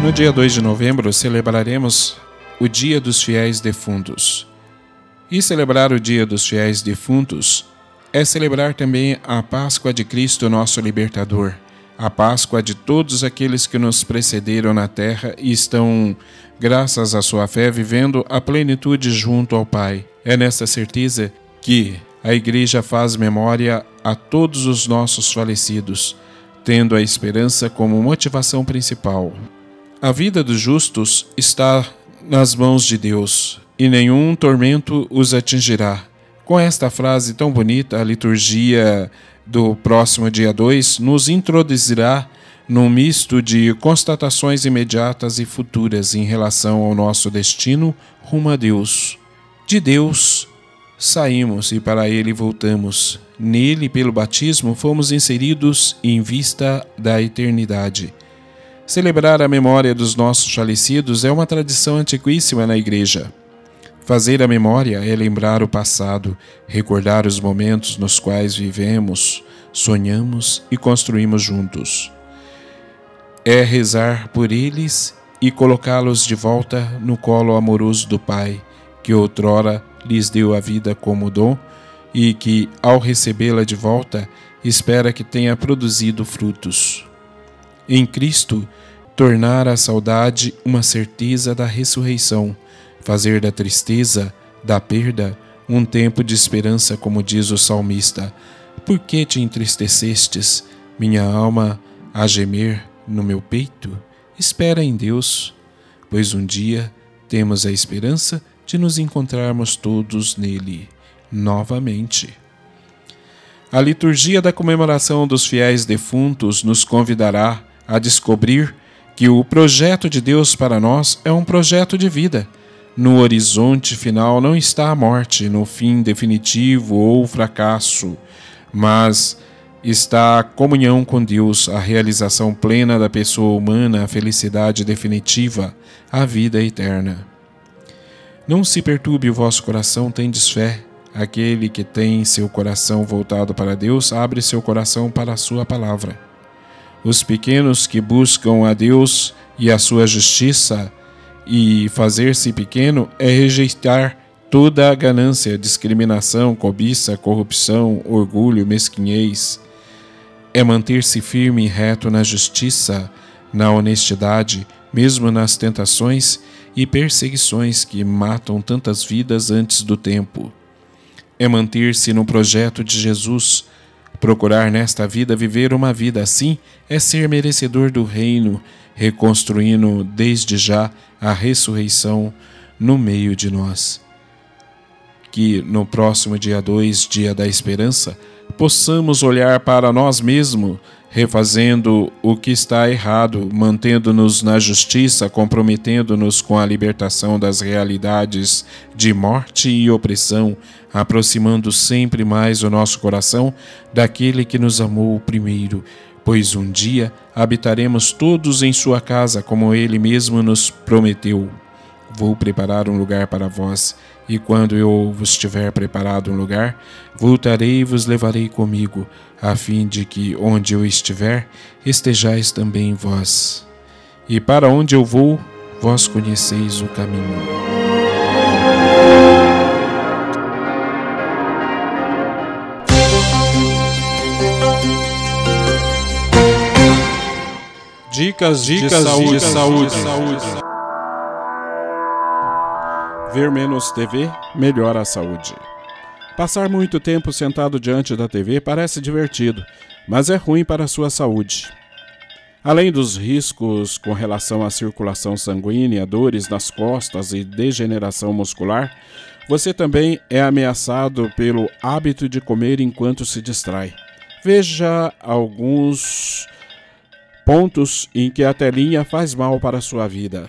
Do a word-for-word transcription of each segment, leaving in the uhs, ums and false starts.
No dia dois de novembro, celebraremos o Dia dos Fiéis Defuntos. E celebrar o Dia dos Fiéis Defuntos é celebrar também a Páscoa de Cristo, nosso Libertador, a Páscoa de todos aqueles que nos precederam na terra e estão, graças à sua fé, vivendo a plenitude junto ao Pai. É nessa certeza que a Igreja faz memória a todos os nossos falecidos, tendo a esperança como motivação principal. A vida dos justos está nas mãos de Deus, e nenhum tormento os atingirá. Com esta frase tão bonita, a liturgia do próximo dia dois nos introduzirá num misto de constatações imediatas e futuras em relação ao nosso destino rumo a Deus. De Deus saímos e para Ele voltamos. Nele, pelo batismo, fomos inseridos em vista da eternidade. Celebrar a memória dos nossos falecidos é uma tradição antiquíssima na Igreja. Fazer a memória é lembrar o passado, recordar os momentos nos quais vivemos, sonhamos e construímos juntos. É rezar por eles e colocá-los de volta no colo amoroso do Pai, que outrora lhes deu a vida como dom e que, ao recebê-la de volta, espera que tenha produzido frutos. Em Cristo, tornar a saudade uma certeza da ressurreição, fazer da tristeza, da perda, um tempo de esperança, como diz o salmista. Por que te entristecestes, minha alma, a gemer no meu peito? Espera em Deus, pois um dia temos a esperança de nos encontrarmos todos nele, novamente. A liturgia da comemoração dos fiéis defuntos nos convidará a descobrir que o projeto de Deus para nós é um projeto de vida. No horizonte final não está a morte, no fim definitivo ou o fracasso, mas está a comunhão com Deus, a realização plena da pessoa humana, a felicidade definitiva, a vida eterna. Não se perturbe o vosso coração, tendes fé. Aquele que tem seu coração voltado para Deus, abre seu coração para a sua palavra. Os pequenos que buscam a Deus e a sua justiça, e fazer-se pequeno é rejeitar toda a ganância, discriminação, cobiça, corrupção, orgulho, mesquinhez. É manter-se firme e reto na justiça, na honestidade, mesmo nas tentações e perseguições que matam tantas vidas antes do tempo. É manter-se no projeto de Jesus. Procurar nesta vida viver uma vida assim é ser merecedor do reino, reconstruindo desde já a ressurreição no meio de nós. Que no próximo dia dois, dia da esperança, possamos olhar para nós mesmos, refazendo o que está errado, mantendo-nos na justiça, comprometendo-nos com a libertação das realidades de morte e opressão, aproximando sempre mais o nosso coração daquele que nos amou primeiro, pois um dia habitaremos todos em sua casa, como ele mesmo nos prometeu. Vou preparar um lugar para vós, e quando eu vos tiver preparado um lugar, voltarei e vos levarei comigo, a fim de que, onde eu estiver, estejais também vós. E para onde eu vou, vós conheceis o caminho. Dicas, dicas de saúde, dicas saúde, de saúde. Ver menos T V melhora a saúde. Passar muito tempo sentado diante da T V parece divertido, mas é ruim para a sua saúde. Além dos riscos com relação à circulação sanguínea, dores nas costas e degeneração muscular, você também é ameaçado pelo hábito de comer enquanto se distrai. Veja alguns pontos em que a telinha faz mal para a sua vida.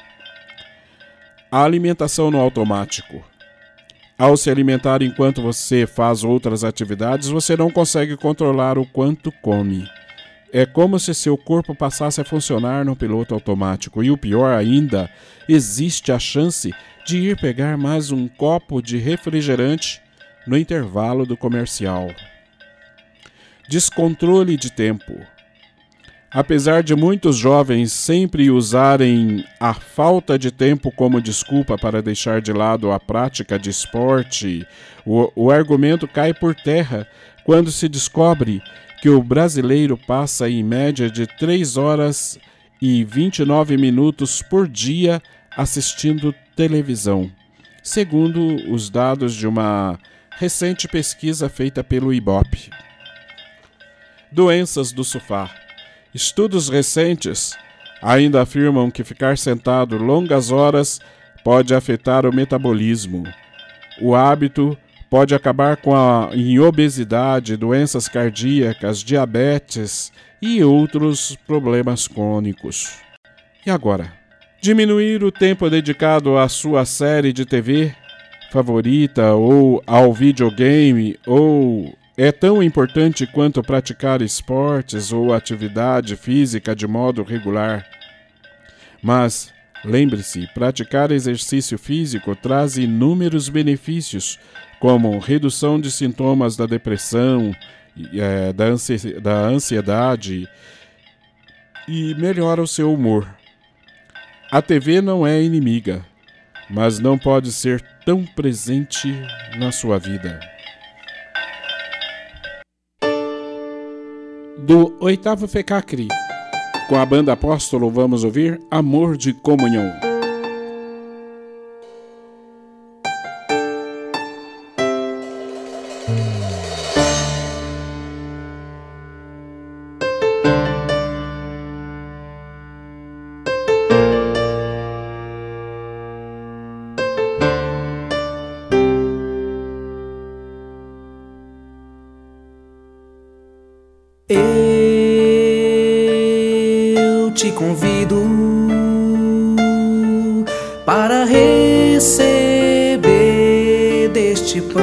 A alimentação no automático. Ao se alimentar enquanto você faz outras atividades, você não consegue controlar o quanto come. É como se seu corpo passasse a funcionar no piloto automático. E o pior ainda, existe a chance de ir pegar mais um copo de refrigerante no intervalo do comercial. Descontrole de tempo. Apesar de muitos jovens sempre usarem a falta de tempo como desculpa para deixar de lado a prática de esporte, o, o argumento cai por terra quando se descobre que o brasileiro passa em média de três horas e vinte e nove minutos por dia assistindo televisão, segundo os dados de uma recente pesquisa feita pelo Ibope. Doenças do sofá. Estudos recentes ainda afirmam que ficar sentado longas horas pode afetar o metabolismo. O hábito pode acabar com a em obesidade, doenças cardíacas, diabetes e outros problemas crônicos. E agora? Diminuir o tempo dedicado à sua série de T V favorita ou ao videogame ou é tão importante quanto praticar esportes ou atividade física de modo regular. Mas, lembre-se, praticar exercício físico traz inúmeros benefícios, como redução de sintomas da depressão, é, da, ansi- da ansiedade e melhora o seu humor. A T V não é inimiga, mas não pode ser tão presente na sua vida. Do oitavo FECACRI, com a banda Apóstolo, vamos ouvir Amor de Comunhão. Eu te convido para receber deste pão.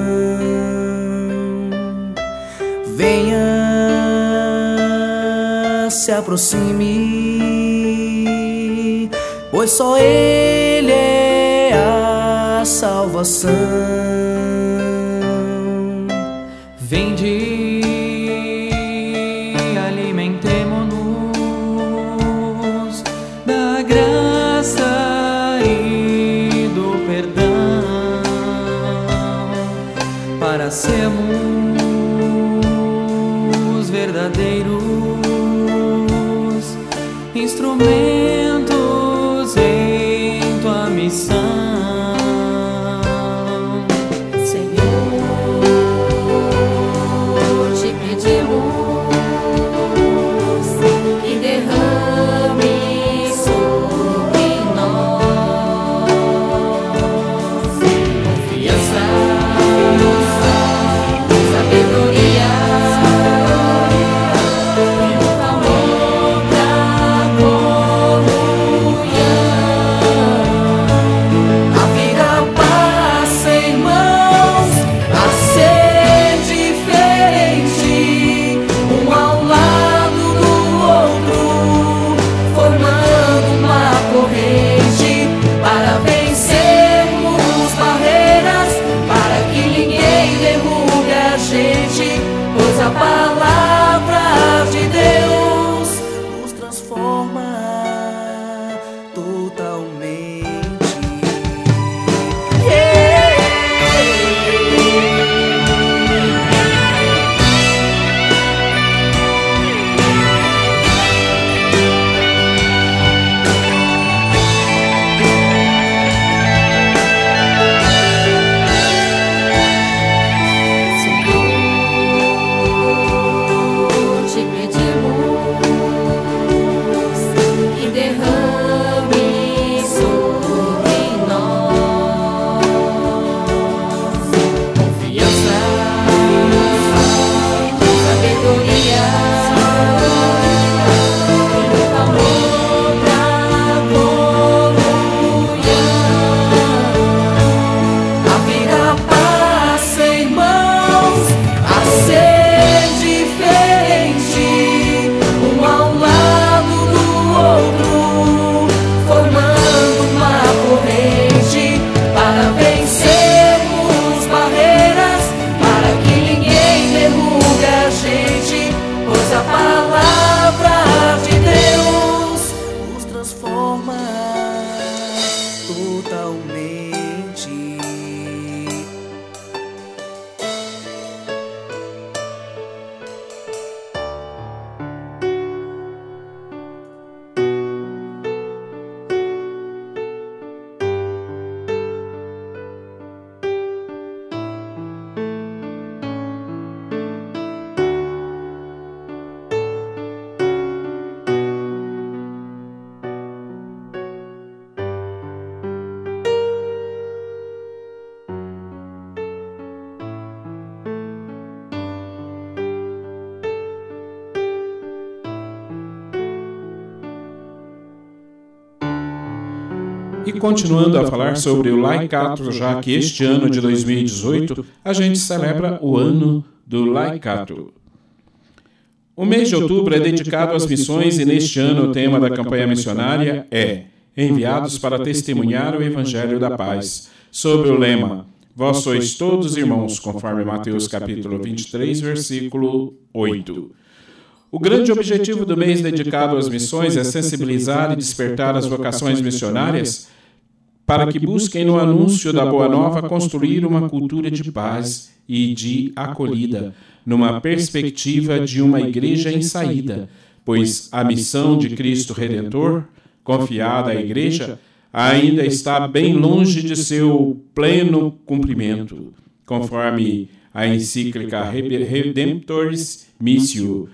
Venha, se aproxime, pois só Ele é a salvação. Vinde, para sermos verdadeiros instrumentos em tua missão. Senhor, te pedimos que derrame sobre nós confiança, sabedoria e muito amor pra E continuando a falar sobre o laicato, já que este ano de dois mil e dezoito a gente celebra o ano do laicato. O mês de outubro é dedicado às missões e neste ano o tema da campanha missionária é Enviados para testemunhar o Evangelho da Paz, sob o lema Vós sois todos irmãos, conforme Mateus capítulo vinte e três, versículo oito. O grande objetivo do mês dedicado às missões é sensibilizar e despertar as vocações missionárias para que busquem no anúncio da Boa Nova construir uma cultura de paz e de acolhida, numa perspectiva de uma igreja em saída, pois a missão de Cristo Redentor, confiada à igreja, ainda está bem longe de seu pleno cumprimento, conforme a encíclica Redemptoris Missio,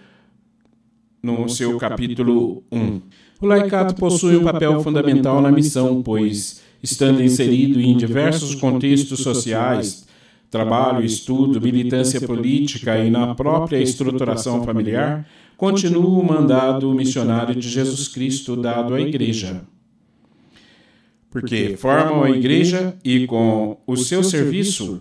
no seu capítulo um. O laicato possui um papel fundamental na missão, pois, estando inserido em diversos contextos sociais, trabalho, estudo, militância política e na própria estruturação familiar, continua o mandado missionário de Jesus Cristo dado à Igreja. Porque formam a Igreja e, com o seu serviço,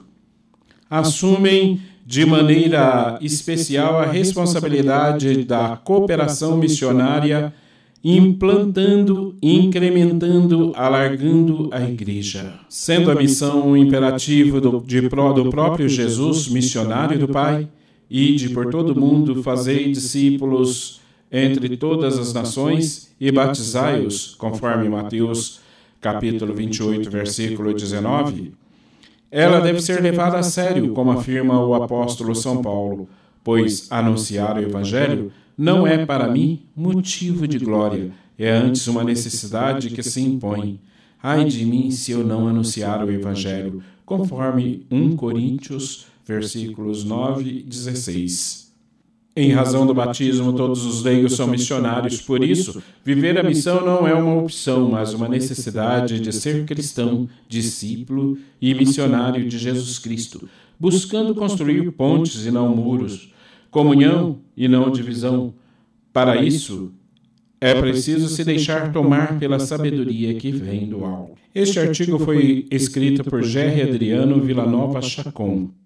assumem de maneira especial a responsabilidade da cooperação missionária, implantando, incrementando, alargando a Igreja. Sendo a missão um imperativo do, de, do próprio Jesus, missionário do Pai, ide por todo o mundo, fazei discípulos entre todas as nações e batizai-os, conforme Mateus capítulo vinte e oito, versículo dezenove, ela deve ser levada a sério, como afirma o apóstolo São Paulo, pois anunciar o Evangelho não é para mim motivo de glória, é antes uma necessidade que se impõe. Ai de mim se eu não anunciar o Evangelho, conforme primeira Coríntios, versículos nove e dezesseis. Em razão do batismo, todos os leigos são missionários, por isso, viver a missão não é uma opção, mas uma necessidade de ser cristão, discípulo e missionário de Jesus Cristo, buscando construir pontes e não muros, comunhão e não divisão. Para isso, é preciso se deixar tomar pela sabedoria que vem do alto. Este artigo foi escrito por Gerry Adriano Villanova Chacon.